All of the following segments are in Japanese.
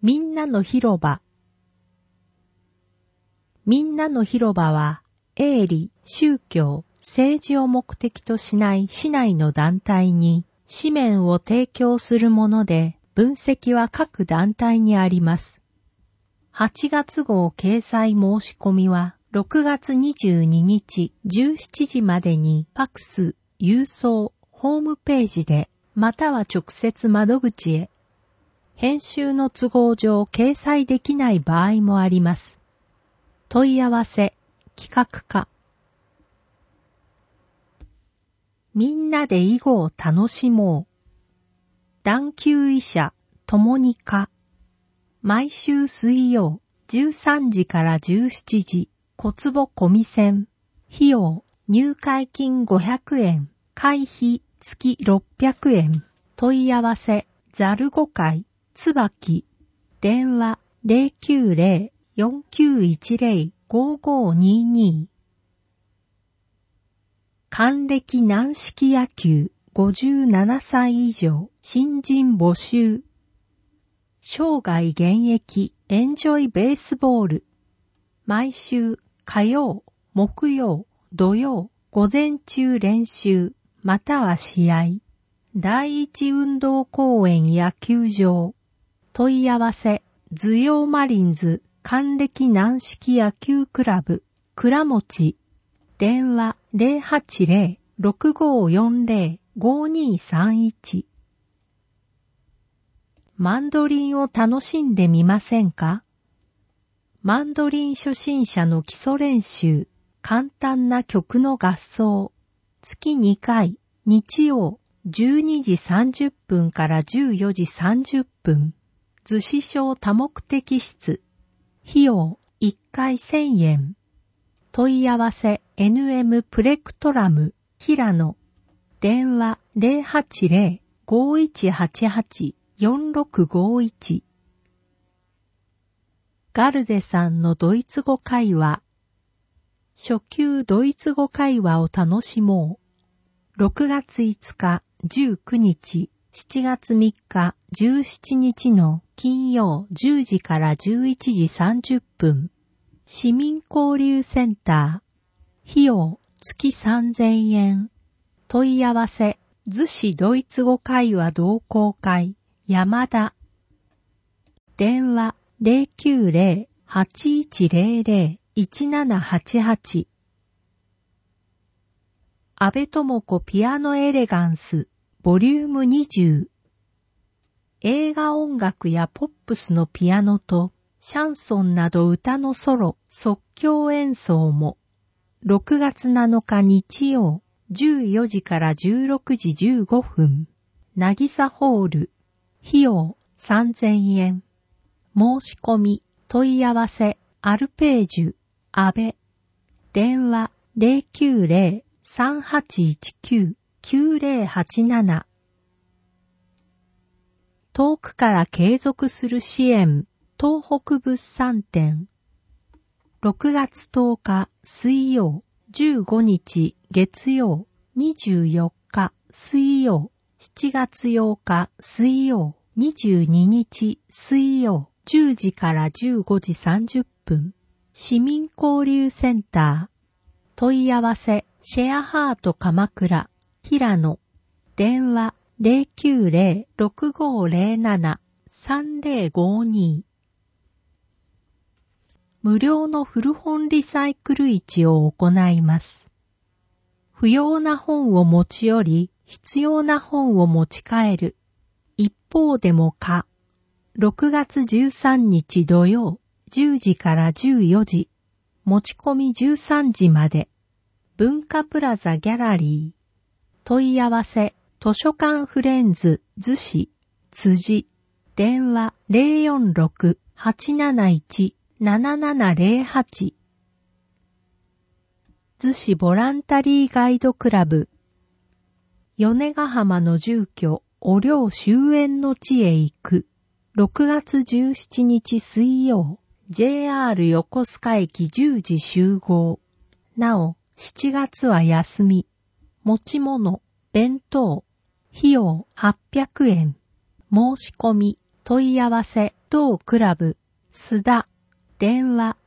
みんなの広場。みんなの広場は、営利、宗教、政治を目的としない市内の団体に紙面を提供するもので、分析は各団体にあります。8月号掲載申し込みは、6月22日17時までにファクス、郵送、ホームページで、または直接窓口へ。編集の都合上掲載できない場合もあります。問い合わせ、企画課。みんなで囲碁を楽しもう。探求医者、ともにか。毎週水曜、13時から17時、小坪込み線。費用、入会金500円、会費月600円。問い合わせ、ざる5会、つばき。電話、090-4910-5522。還暦軟式野球57歳以上新人募集。生涯現役エンジョイベースボール。毎週火曜、木曜、土曜、午前中練習または試合。第一運動公園野球場。問い合わせ、ズヨーマリンズ還暦軟式野球クラブ、倉持。電話080-6540-5231。マンドリンを楽しんでみませんか？マンドリン初心者の基礎練習、簡単な曲の合奏。月2回、日曜、12時30分から14時30分。逗子小多目的室。費用、1回1000円。問い合わせ NM プレクトラム、平野。電話080-5188-4651。ガルデさんのドイツ語会話。初級ドイツ語会話を楽しもう。6月5日、19日、7月3日、17日の金曜10時から11時30分。市民交流センター。費用、月3000円。問い合わせ、逗子ドイツ語会話同好会、山田。電話、090-8100-1788。安部智子ピアノエレガンス、ボリューム20。映画音楽やポップスのピアノと、シャンソンなど歌のソロ、即興演奏も。6月7日日曜、14時から16時15分。なぎさホール。費用3000円。申し込み、問い合わせ、アルページュ、安部。電話090-3819-9087。遠くから継続する支援。東北物産展。6月10日水曜、15日月曜、24日水曜、7月8日水曜、22日水曜、10時から15時30分。市民交流センター。問い合わせ、シェアハート鎌倉、平野。電話090-6507-3052。無料の古本リサイクル市を行います。不要な本を持ち寄り、必要な本を持ち帰る。一方でもか。6月13日土曜、10時から14時。持ち込み13時まで。文化プラザギャラリー。問い合わせ、図書館フレンズ、逗子、辻。電話046-871-7708。逗子ボランタリーガイドクラブ。米ヶ浜の住居、お寮終焉の地へ行く。6月17日水曜、JR 横須賀駅10時集合。なお、7月は休み。持ち物、弁当。費用800円。申し込み、問い合わせ同クラブ、須田、電話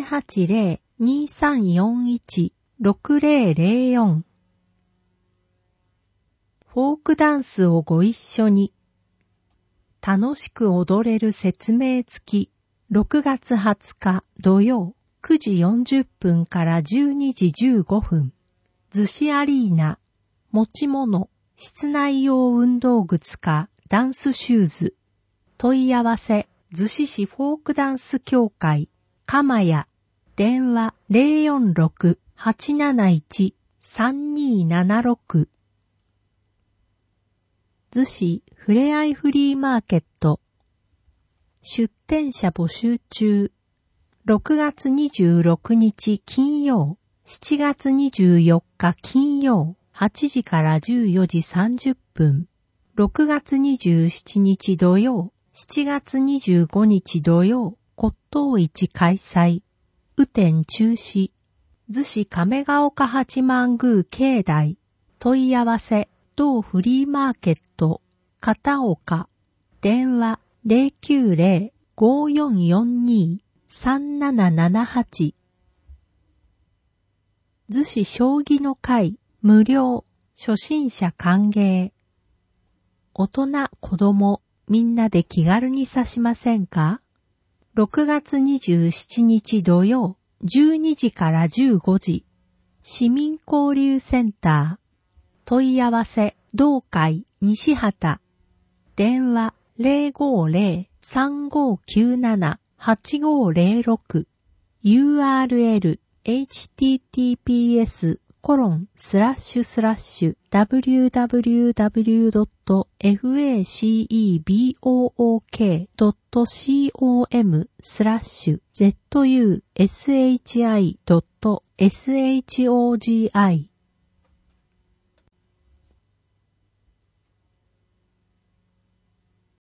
080-2341-6004。フォークダンスをご一緒に。楽しく踊れる説明付き。6月20日土曜9時40分から12時15分。逗子アリーナ。持ち物、室内用運動靴かダンスシューズ。問い合わせ、逗子市フォークダンス協会、鎌谷。電話046-871-3276。逗子ふれあいフリーマーケット。出店者募集中。6月26日金曜、7月24日金曜、8時から14時30分。6月27日土曜、7月25日土曜、骨董市開催。雨天中止。逗子亀ヶ丘八幡宮境内。問い合わせ、同フリーマーケット、片岡。電話090-5442-3778。逗子将棋の会、無料、初心者歓迎。大人、子供、みんなで気軽に指しませんか？ 6 月27日土曜、12時から15時。市民交流センター。問い合わせ、同会、西畑。電話050-3597-8506。URL https://www.facebook.com/zushi.shogi.shogi